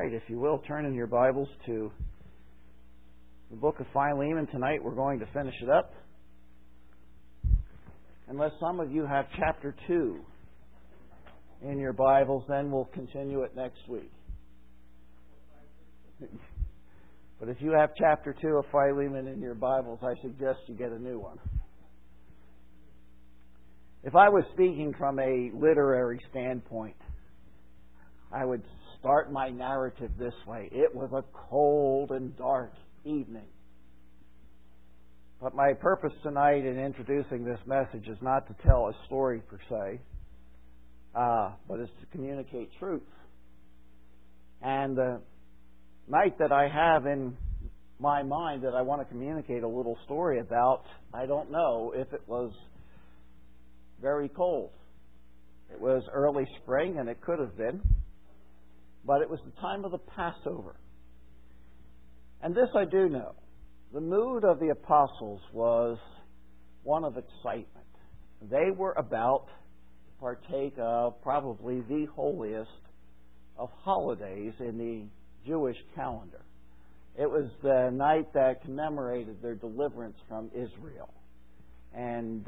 right, if you will, turn in your Bibles to the book of Philemon. Tonight we're going to finish it up. Unless some of you have chapter 2 in your Bibles, then we'll continue it next week. But if you have chapter 2 of Philemon in your Bibles, I suggest you get a new one. If I was speaking from a literary standpoint, I would start my narrative this way. It was a cold and dark evening. But my purpose tonight in introducing this message is not to tell a story per se, but is to communicate truth. And the night that I have in my mind that I want to communicate a little story about, I don't know if it was very cold. It was early spring, and it could have been. But it was the time of the Passover. And this I do know. The mood of the apostles was one of excitement. They were about to partake of probably the holiest of holidays in the Jewish calendar. It was the night that commemorated their deliverance from Israel. And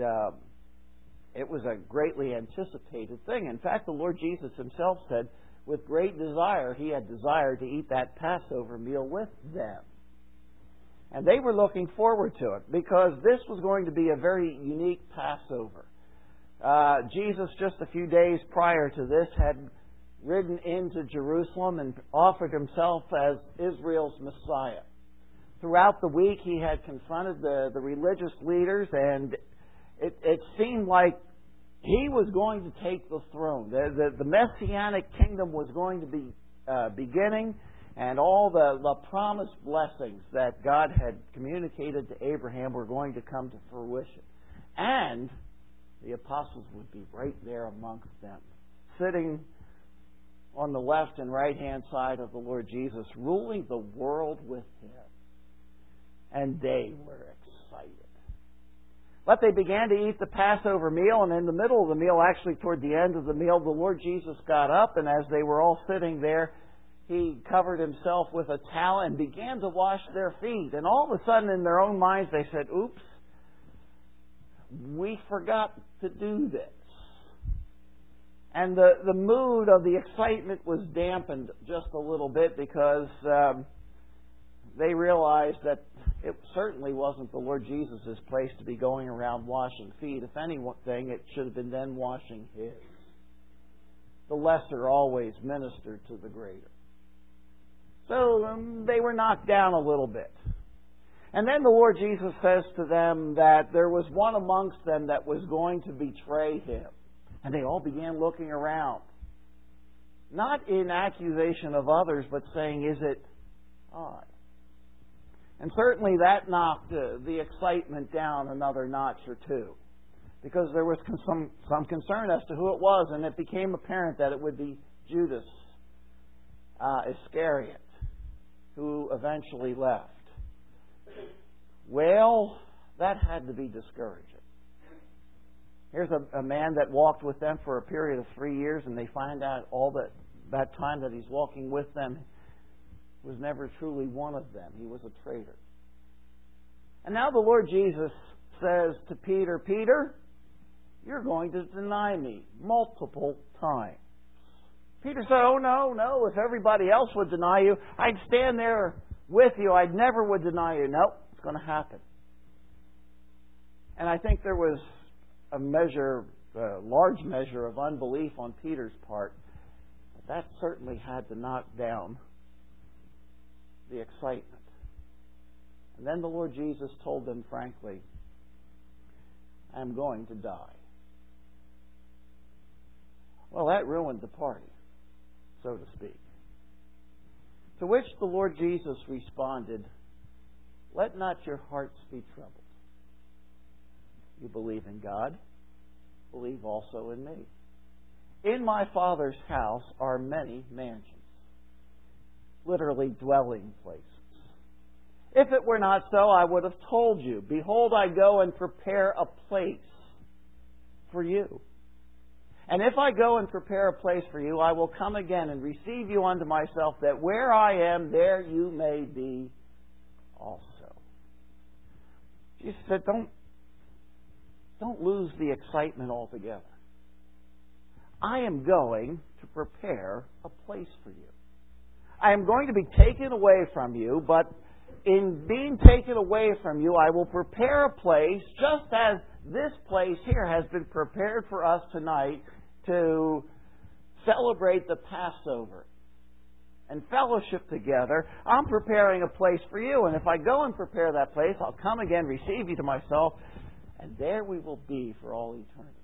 it was a greatly anticipated thing. In fact, the Lord Jesus himself said, with great desire, he had desired to eat that Passover meal with them. And they were looking forward to it because this was going to be a very unique Passover. Jesus, just a few days prior to this, had ridden into Jerusalem and offered himself as Israel's Messiah. Throughout the week, he had confronted the religious leaders, and it seemed like he was going to take the throne. The Messianic kingdom was going to be beginning, and all the promised blessings that God had communicated to Abraham were going to come to fruition. And the apostles would be right there amongst them, sitting on the left and right-hand side of the Lord Jesus, ruling the world with him. And they were excited. But they began to eat the Passover meal, and in the middle of the meal, actually toward the end of the meal, the Lord Jesus got up, and as they were all sitting there, he covered himself with a towel and began to wash their feet. And all of a sudden, in their own minds, they said, oops, we forgot to do this. And the mood of the excitement was dampened just a little bit because they realized that it certainly wasn't the Lord Jesus' place to be going around washing feet. If anything, it should have been them washing his. The lesser always ministered to the greater. So they were knocked down a little bit. And then the Lord Jesus says to them that there was one amongst them that was going to betray him. And they all began looking around. Not in accusation of others, but saying, is it I? And certainly that knocked the excitement down another notch or two. Because there was some concern as to who it was, and it became apparent that it would be Judas Iscariot, who eventually left. Well, that had to be discouraging. Here's a man that walked with them for a period of 3 years, and they find out all that time that he's walking with them was never truly one of them. He was a traitor. And now the Lord Jesus says to Peter, Peter, you're going to deny me multiple times. Peter said, oh, no. If everybody else would deny you, I'd stand there with you. I never would deny you. Nope, it's going to happen. And I think there was a large measure of unbelief on Peter's part. But that certainly had to knock down the excitement. And then the Lord Jesus told them frankly, I'm going to die. Well, that ruined the party, so to speak. To which the Lord Jesus responded, let not your hearts be troubled. You believe in God, believe also in me. In my Father's house are many mansions, literally dwelling places. If it were not so, I would have told you, behold, I go and prepare a place for you. And if I go and prepare a place for you, I will come again and receive you unto myself, that where I am, there you may be also. Jesus said, don't lose the excitement altogether. I am going to prepare a place for you. I am going to be taken away from you, but in being taken away from you, I will prepare a place just as this place here has been prepared for us tonight to celebrate the Passover and fellowship together. I'm preparing a place for you, and if I go and prepare that place, I'll come again, receive you to myself, and there we will be for all eternity.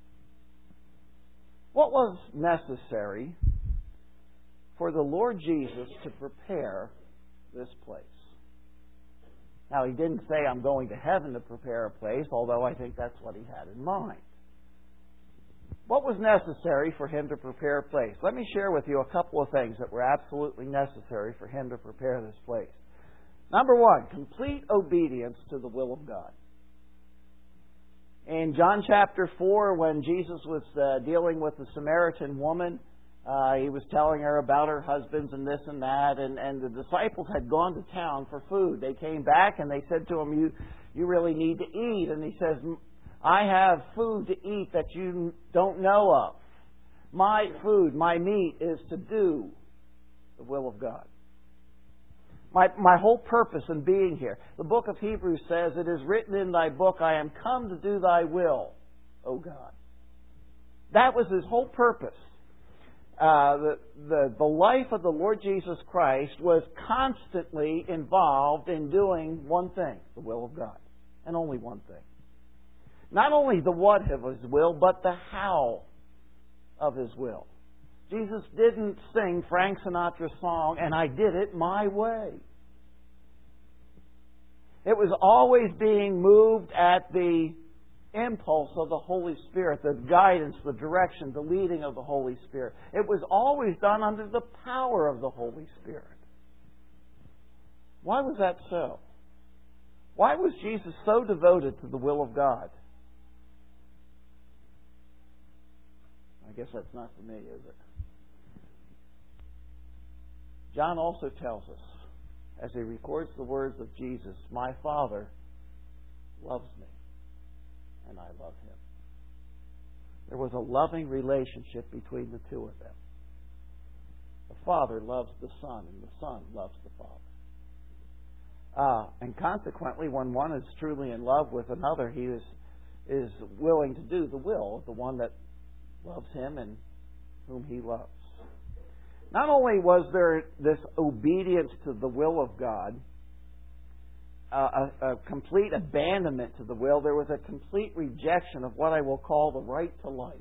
What was necessary for the Lord Jesus to prepare this place? Now, He didn't say, I'm going to heaven to prepare a place, although I think that's what He had in mind. What was necessary for Him to prepare a place? Let me share with you a couple of things that were absolutely necessary for Him to prepare this place. Number one, complete obedience to the will of God. In John chapter 4, when Jesus was dealing with the Samaritan woman, He was telling her about her husbands and this and that, and the disciples had gone to town for food. They came back and they said to Him, you really need to eat. And He says, I have food to eat that you don't know of. My food, my meat is to do the will of God. My whole purpose in being here. The book of Hebrews says, it is written in thy book, I am come to do thy will, O God. That was His whole purpose. The life of the Lord Jesus Christ was constantly involved in doing one thing, the will of God. And only one thing. Not only the what of His will, but the how of His will. Jesus didn't sing Frank Sinatra's song, and I did it my way. It was always being moved at the impulse of the Holy Spirit, the guidance, the direction, the leading of the Holy Spirit. It was always done under the power of the Holy Spirit. Why was that so? Why was Jesus so devoted to the will of God? I guess that's not for me, is it? John also tells us, as he records the words of Jesus, my Father loves me, and I love Him. There was a loving relationship between the two of them. The Father loves the Son, and the Son loves the Father. And consequently, when one is truly in love with another, he is willing to do the will of the one that loves him and whom he loves. Not only was there this obedience to the will of God, a complete abandonment to the will, there was a complete rejection of what I will call the right to life.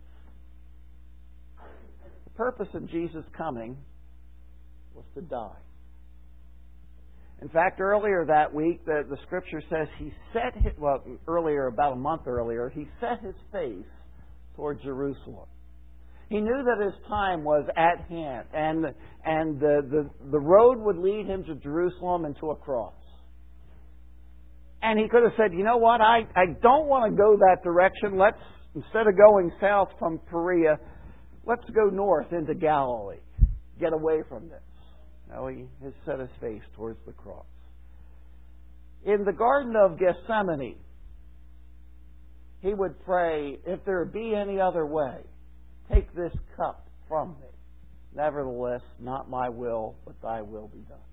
The purpose of Jesus' coming was to die. In fact, earlier that week, the Scripture says earlier, about a month earlier, He set His face toward Jerusalem. He knew that His time was at hand, and the road would lead Him to Jerusalem and to a cross. And He could have said, you know what, I don't want to go that direction. Let's, instead of going south from Perea, let's go north into Galilee. Get away from this. No, He has set His face towards the cross. In the Garden of Gethsemane, He would pray, if there be any other way, take this cup from me. Nevertheless, not my will, but thy will be done.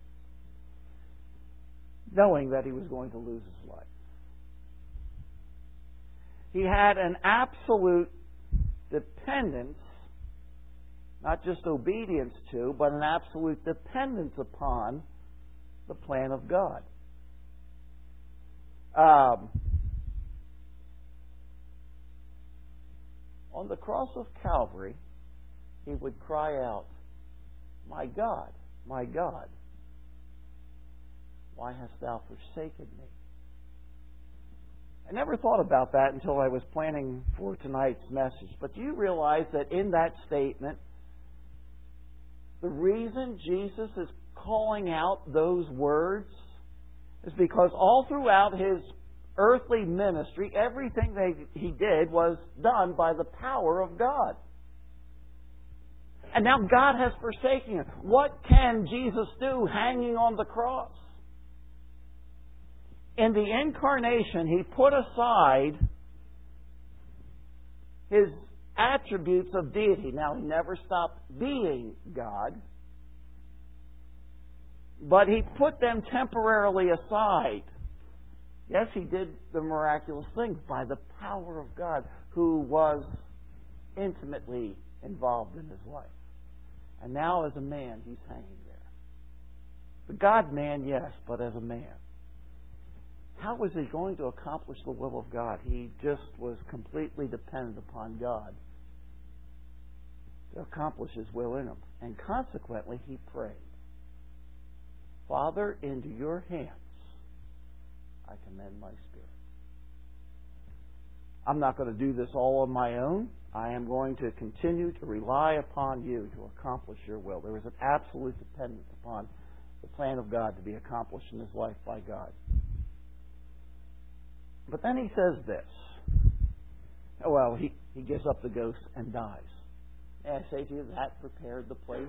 Knowing that He was going to lose His life. He had an absolute dependence, not just obedience to, but an absolute dependence upon the plan of God. On the cross of Calvary, He would cry out, my God, why hast thou forsaken me? I never thought about that until I was planning for tonight's message. But do you realize that in that statement, the reason Jesus is calling out those words is because all throughout His earthly ministry, everything that He did was done by the power of God. And now God has forsaken him. What can Jesus do hanging on the cross? In the incarnation, He put aside His attributes of deity. Now, He never stopped being God, but He put them temporarily aside. Yes, He did the miraculous things by the power of God, who was intimately involved in His life. And now as a man, He's hanging there. The God-man, yes, but as a man. How was He going to accomplish the will of God? He just was completely dependent upon God to accomplish His will in him. And consequently, He prayed, Father, into Your hands I commend my spirit. I'm not going to do this all on my own. I am going to continue to rely upon You to accomplish Your will. There is an absolute dependence upon the plan of God to be accomplished in his life by God. But then he says this. Well, he gives up the ghost and dies. May I say to you, that prepared the place?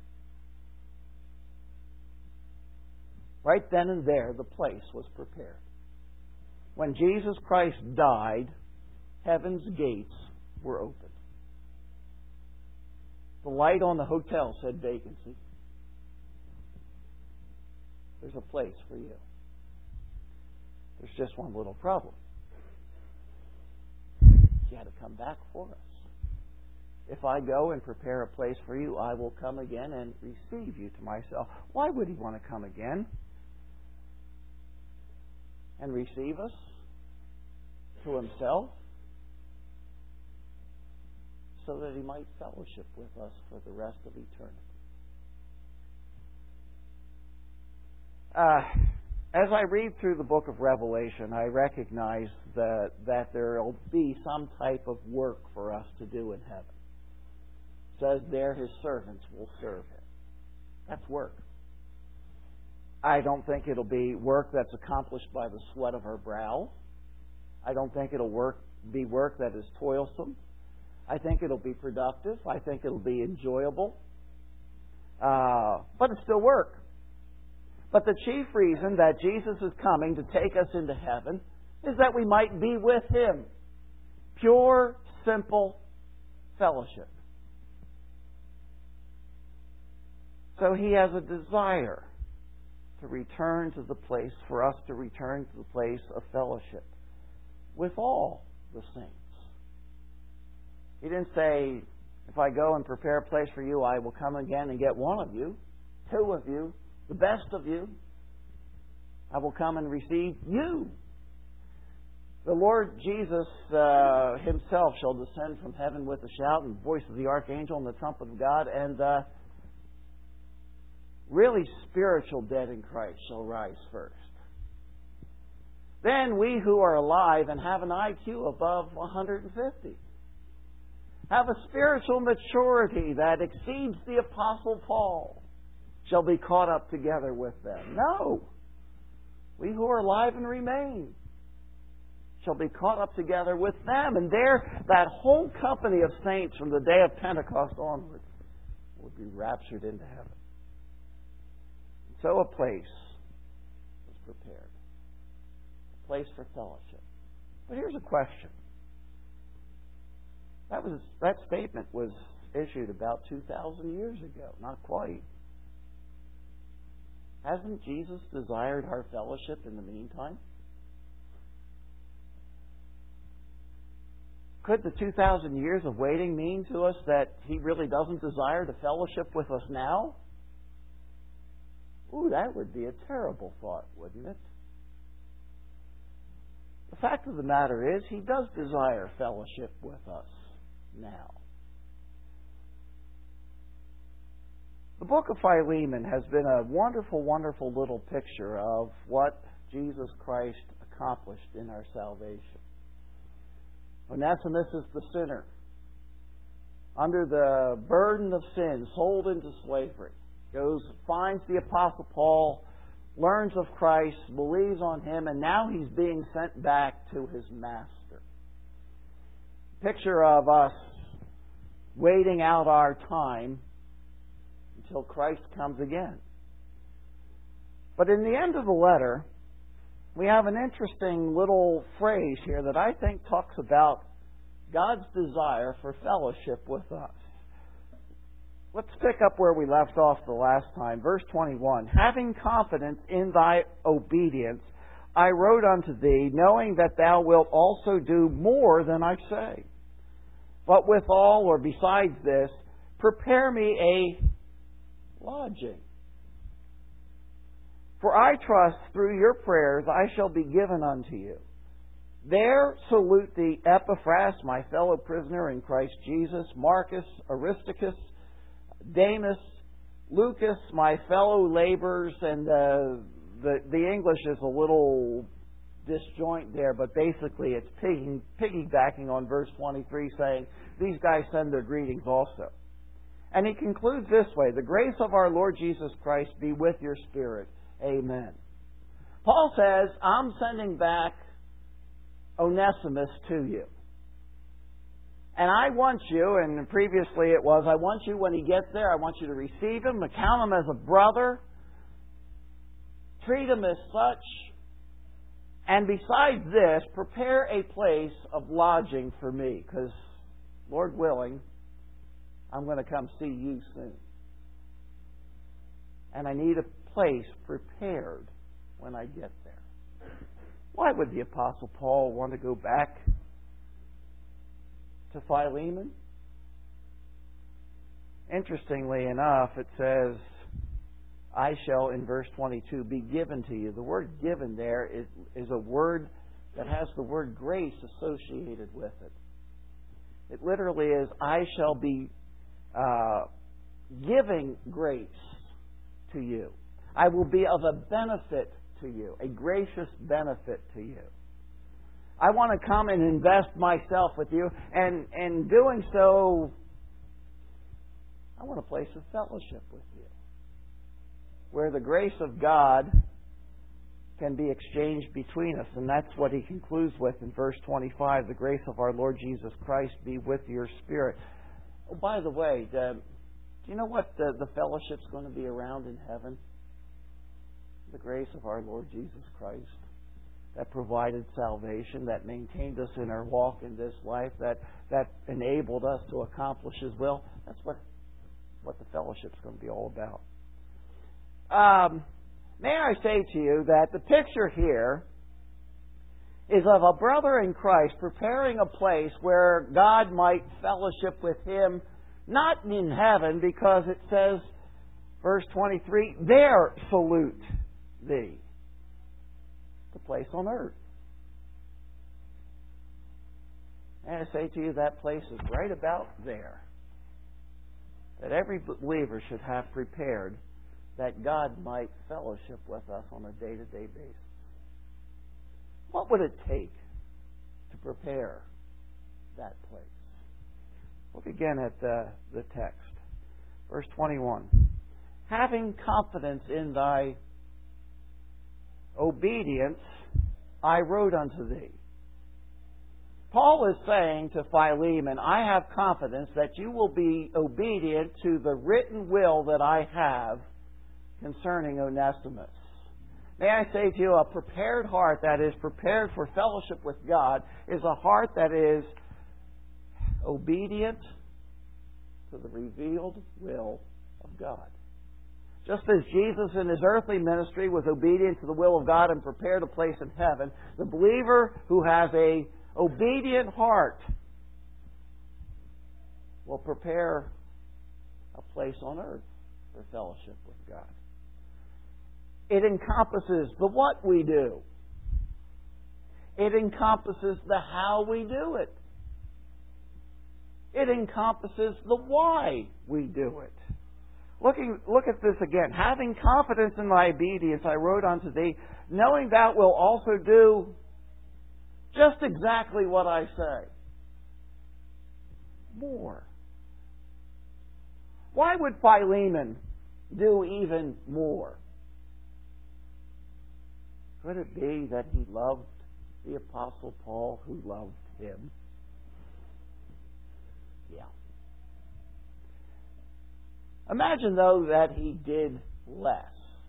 Right then and there, the place was prepared. When Jesus Christ died, heaven's gates were opened. The light on the hotel said vacancy. There's a place for you. There's just one little problem. You had to come back for us. If I go and prepare a place for you, I will come again and receive you to myself. Why would He want to come again and receive us to Himself? So that He might fellowship with us for the rest of eternity. As I read through the book of Revelation, I recognize that there will be some type of work for us to do in heaven. It says there His servants will serve Him. That's work. I don't think it'll be work that's accomplished by the sweat of our brow. I don't think it'll be work that is toilsome. I think it'll be productive. I think it'll be enjoyable. But it's still work. But the chief reason that Jesus is coming to take us into heaven is that we might be with Him. Pure, simple fellowship. So He has a desire to return to the place, for us to return to the place of fellowship with all the saints. He didn't say, if I go and prepare a place for you, I will come again and get one of you, two of you, the best of you. I will come and receive you. The Lord Jesus Himself shall descend from heaven with a shout and the voice of the archangel and the trumpet of God, and really spiritual dead in Christ shall rise first. Then we who are alive and have an IQ above 150, have a spiritual maturity that exceeds the Apostle Paul, shall be caught up together with them. No. We who are alive and remain shall be caught up together with them. And there, that whole company of saints from the day of Pentecost onward would be raptured into heaven. So a place was prepared. A place for fellowship. But here's a question. That statement was issued about 2,000 years ago. Not quite. Hasn't Jesus desired our fellowship in the meantime? Could the 2,000 years of waiting mean to us that He really doesn't desire to fellowship with us now? Ooh, that would be a terrible thought, wouldn't it? The fact of the matter is, He does desire fellowship with us now. The book of Philemon has been a wonderful, wonderful little picture of what Jesus Christ accomplished in our salvation. Onesimus is the sinner, under the burden of sin, sold into slavery. Goes, finds the Apostle Paul, learns of Christ, believes on Him, and now he's being sent back to his master. Picture of us waiting out our time until Christ comes again. But in the end of the letter, we have an interesting little phrase here that I think talks about God's desire for fellowship with us. Let's pick up where we left off the last time. Verse 21. Having confidence in thy obedience, I wrote unto thee, knowing that thou wilt also do more than I say. But withal, or besides this, prepare me a lodging. For I trust through your prayers I shall be given unto you. There salute thee Epaphras, my fellow prisoner in Christ Jesus, Marcus, Aristarchus, Demas, Lucas, my fellow laborers, and the English is a little disjoint there, but basically it's piggybacking on verse 23, saying, these guys send their greetings also. And he concludes this way, the grace of our Lord Jesus Christ be with your spirit. Amen. Paul says, I'm sending back Onesimus to you. And I want you, and previously it was, I want you when he gets there, I want you to receive him, count him as a brother, treat him as such, and besides this, prepare a place of lodging for me, because, Lord willing, I'm going to come see you soon. And I need a place prepared when I get there. Why would the Apostle Paul want to go back to Philemon? Interestingly enough, it says, I shall, in verse 22, be given to you. The word given there is a word that has the word grace associated with it. It literally is, I shall be giving grace to you. I will be of a benefit to you, a gracious benefit to you. I want to come and invest myself with you, and in doing so, I want a place of fellowship with you, where the grace of God can be exchanged between us. And that's what he concludes with in verse 25, the grace of our Lord Jesus Christ be with your spirit. Oh, by the way, do you know what the fellowship's going to be around in heaven? The grace of our Lord Jesus Christ that provided salvation, that maintained us in our walk in this life, that enabled us to accomplish His will. That's what the fellowship's going to be all about. May I say to you that the picture here is of a brother in Christ preparing a place where God might fellowship with him, not in heaven, because it says, verse 23, there salute thee. The place on earth. May I say to you that place is right about there. That every believer should have prepared that God might fellowship with us on a day-to-day basis. What would it take to prepare that place? We'll begin at the text. Verse 21. Having confidence in thy obedience, I wrote unto thee. Paul is saying to Philemon, I have confidence that you will be obedient to the written will that I have concerning Onesimus. May I say to you, a prepared heart that is prepared for fellowship with God is a heart that is obedient to the revealed will of God. Just as Jesus in His earthly ministry was obedient to the will of God and prepared a place in heaven, the believer who has an obedient heart will prepare a place on earth for fellowship with God. It encompasses the what we do. It encompasses the how we do it. It encompasses the why we do it. Look at this again. Having confidence in thy obedience, I wrote unto thee, knowing thou wilt also do just exactly what I say. More. Why would Philemon do even more? Could it be that he loved the Apostle Paul who loved him? Yeah. Imagine, though, that he did less.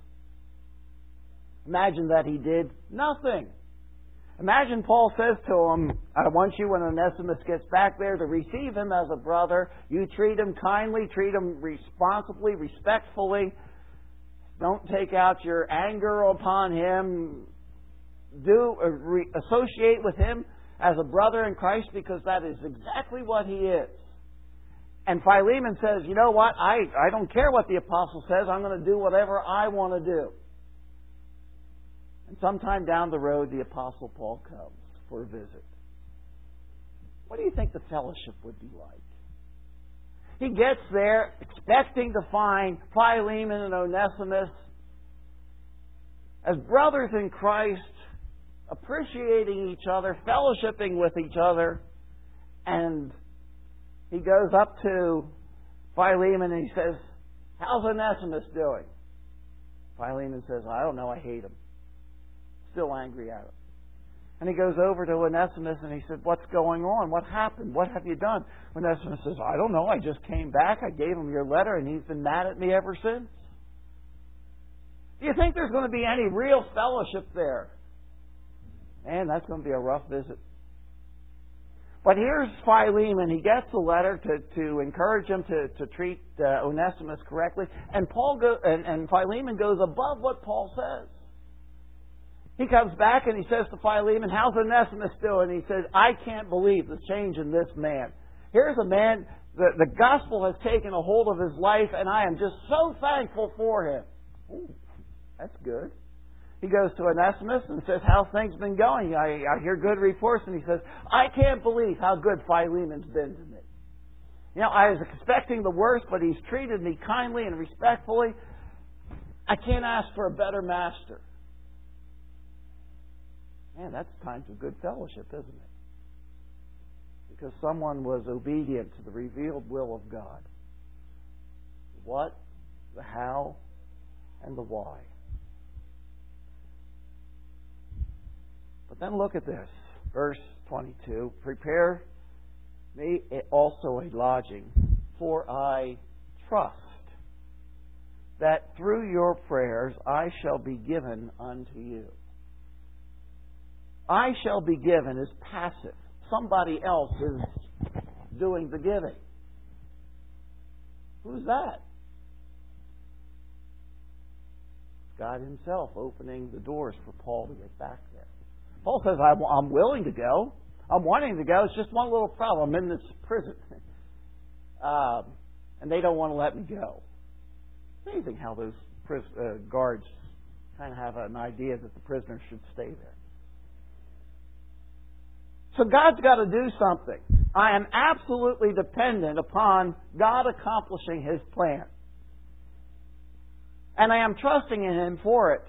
Imagine that he did nothing. Imagine Paul says to him, I want you, when Onesimus gets back there, to receive him as a brother. You treat him kindly, treat him responsibly, respectfully. Don't take out your anger upon him. Associate with him as a brother in Christ, because that is exactly what he is. And Philemon says, you know what? I don't care what the apostle says. I'm going to do whatever I want to do. And sometime down the road, the Apostle Paul comes for a visit. What do you think the fellowship would be like? He gets there expecting to find Philemon and Onesimus as brothers in Christ, appreciating each other, fellowshipping with each other. And he goes up to Philemon and he says, how's Onesimus doing? Philemon says, I don't know, I hate him. Still angry at him. And he goes over to Onesimus and he said, what's going on? What happened? What have you done? Onesimus says, I don't know. I just came back. I gave him your letter and he's been mad at me ever since. Do you think there's going to be any real fellowship there? Man, that's going to be a rough visit. But here's Philemon. He gets the letter to encourage him to treat Onesimus correctly. And and Philemon goes above what Paul says. He comes back and he says to Philemon, how's Onesimus doing? And he says, I can't believe the change in this man. Here's a man, the gospel has taken a hold of his life, and I am just so thankful for him. Ooh, that's good. He goes to Onesimus and says, how's things been going? I hear good reports. And he says, I can't believe how good Philemon's been to me. You know, I was expecting the worst, but he's treated me kindly and respectfully. I can't ask for a better master. Man, that's times of good fellowship, isn't it? Because someone was obedient to the revealed will of God. The what, the how, and the why. But then look at this. Verse 22. Prepare me also a lodging, for I trust that through your prayers I shall be given unto you. I shall be given is passive. Somebody else is doing the giving. Who's that? God Himself opening the doors for Paul to get back there. Paul says, I'm willing to go. I'm wanting to go. It's just one little problem. I'm in this prison. And they don't want to let me go. It's amazing how those guards kind of have an idea that the prisoner should stay there. So God's got to do something. I am absolutely dependent upon God accomplishing His plan. And I am trusting in Him for it.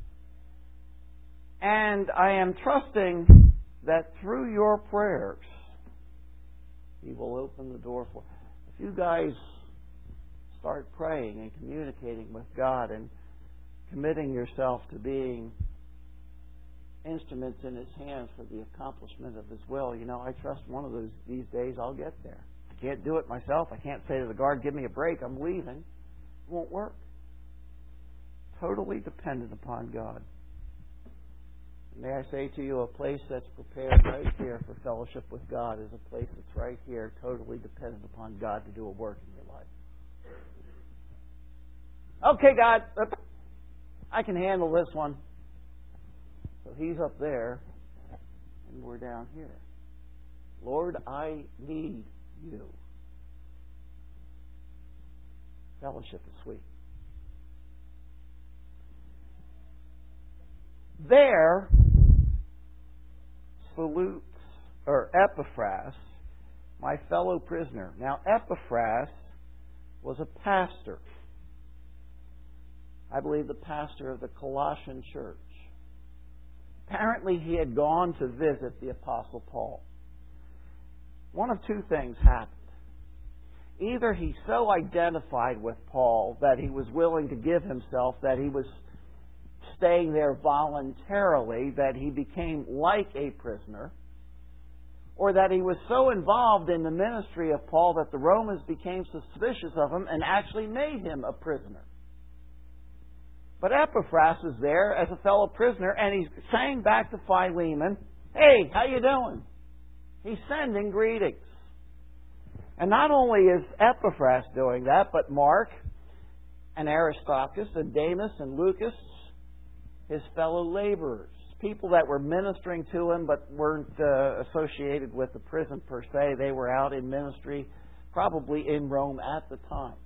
And I am trusting that through your prayers, He will open the door for. If you guys start praying and communicating with God and committing yourself to being instruments in His hands for the accomplishment of His will, I trust one of these days I'll get there. I can't do it myself. I can't say to the guard, give me a break, I'm leaving. It won't work. Totally dependent upon God. May I say to you, a place that's prepared right here for fellowship with God is a place that's right here, totally dependent upon God to do a work in your life. Okay, God, I can handle this one. So He's up there, and we're down here. Lord, I need You. Fellowship is sweet. There salutes, or Epaphras, my fellow prisoner. Now, Epaphras was a pastor. I believe the pastor of the Colossian church. Apparently, he had gone to visit the Apostle Paul. One of two things happened. Either he so identified with Paul that he was willing to give himself, that he was staying there voluntarily, that he became like a prisoner, or that he was so involved in the ministry of Paul that the Romans became suspicious of him and actually made him a prisoner. But Epaphras is there as a fellow prisoner, and he's saying back to Philemon, "Hey, how you doing?" He's sending greetings. And not only is Epaphras doing that, but Mark and Aristarchus and Demas and Lucas, his fellow laborers, people that were ministering to him but weren't associated with the prison per se. They were out in ministry, probably in Rome at the time.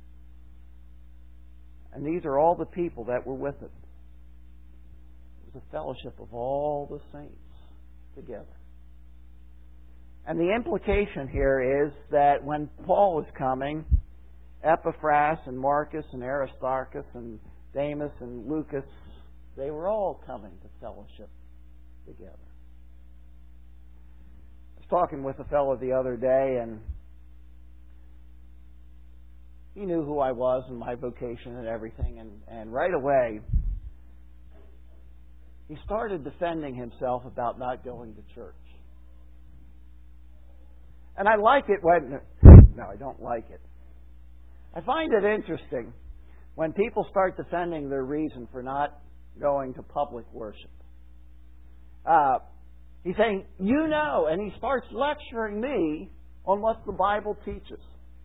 And these are all the people that were with him. It was a fellowship of all the saints together. And the implication here is that when Paul was coming, Epaphras and Marcus and Aristarchus and Demas and Lucas, they were all coming to fellowship together. I was talking with a fellow the other day, and he knew who I was and my vocation and everything, and right away he started defending himself about not going to church. And I like it when... No, I don't like it. I find it interesting when people start defending their reason for not going to public worship. He's saying, you know, and he starts lecturing me on what the Bible teaches.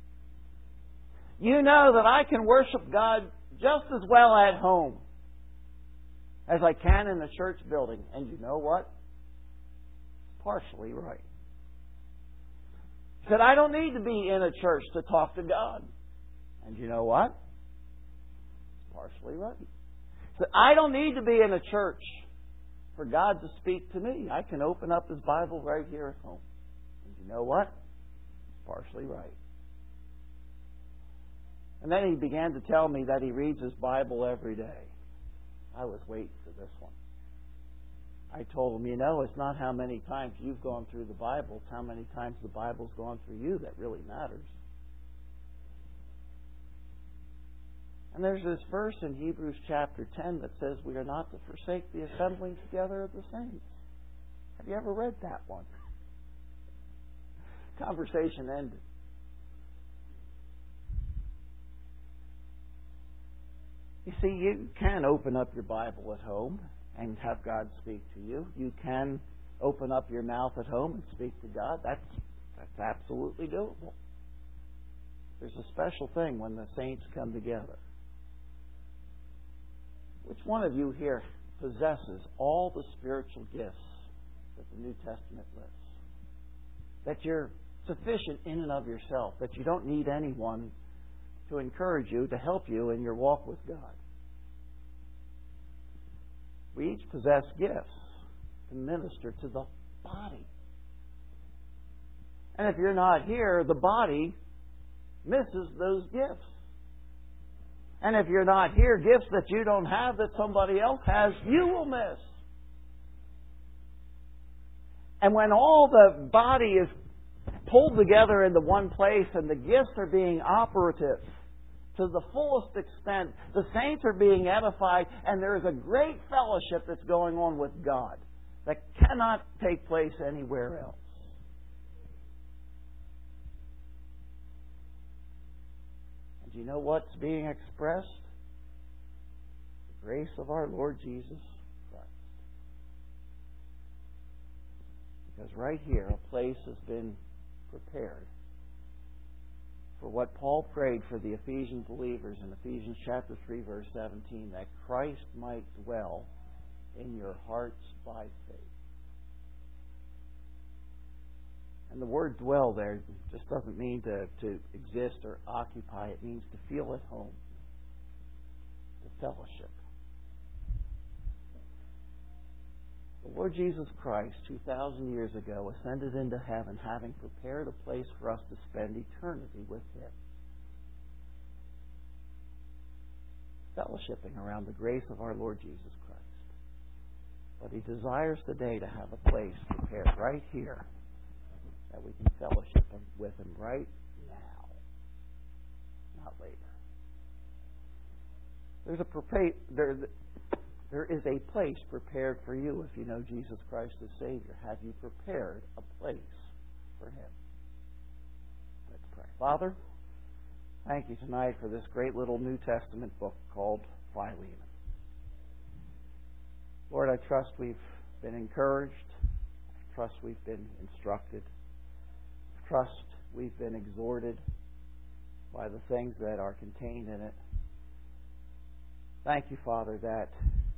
You know that I can worship God just as well at home as I can in the church building. And you know what? Partially right. He said, I don't need to be in a church to talk to God. And you know what? Partially right. He said, I don't need to be in a church for God to speak to me. I can open up His Bible right here at home. And you know what? Partially right. And then he began to tell me that he reads his Bible every day. I was waiting for this one. I told him, you know, it's not how many times you've gone through the Bible, it's how many times the Bible's gone through you that really matters. And there's this verse in Hebrews chapter 10 that says we are not to forsake the assembling together of the saints. Have you ever read that one? Conversation ended. You see, you can open up your Bible at home and have God speak to you. You can open up your mouth at home and speak to God. That's absolutely doable. There's a special thing when the saints come together. Which one of you here possesses all the spiritual gifts that the New Testament lists? That you're sufficient in and of yourself, that you don't need anyone to encourage you, to help you in your walk with God. We each possess gifts to minister to the body. And if you're not here, the body misses those gifts. And if you're not here, gifts that you don't have that somebody else has, you will miss. And when all the body is pulled together into one place and the gifts are being operative to the fullest extent, the saints are being edified, and there is a great fellowship that's going on with God that cannot take place anywhere else. And do you know what's being expressed? The grace of our Lord Jesus Christ. Because right here, a place has been prepared for what Paul prayed for the Ephesian believers in Ephesians chapter 3, verse 17, that Christ might dwell in your hearts by faith. And the word dwell there just doesn't mean to exist or occupy. It means to feel at home, to fellowship. The Lord Jesus Christ, 2,000 years ago, ascended into heaven, having prepared a place for us to spend eternity with Him. Fellowshipping around the grace of our Lord Jesus Christ. But He desires today to have a place prepared right here that we can fellowship with Him right now, not later. There is a place prepared for you if you know Jesus Christ as Savior. Have you prepared a place for Him? Let's pray. Father, thank you tonight for this great little New Testament book called Philemon. Lord, I trust we've been encouraged. I trust we've been instructed. I trust we've been exhorted by the things that are contained in it. Thank you, Father, that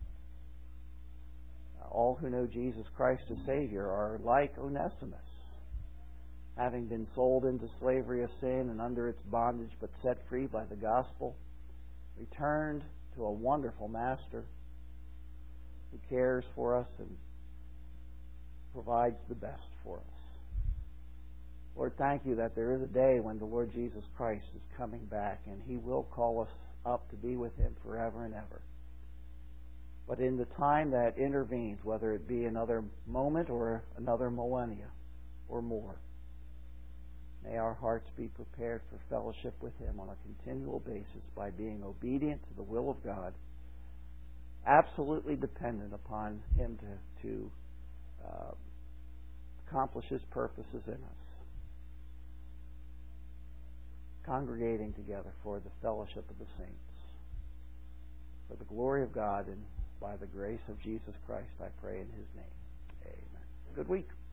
all who know Jesus Christ as Savior are like Onesimus, having been sold into slavery of sin and under its bondage, but set free by the gospel, returned to a wonderful Master who cares for us and provides the best for us. Lord, thank you that there is a day when the Lord Jesus Christ is coming back and He will call us up to be with Him forever and ever. But in the time that intervenes, whether it be another moment or another millennia or more, may our hearts be prepared for fellowship with Him on a continual basis by being obedient to the will of God, absolutely dependent upon Him to accomplish His purposes in us, congregating together for the fellowship of the saints. For the glory of God and by the grace of Jesus Christ, I pray in His name. Amen. Good week.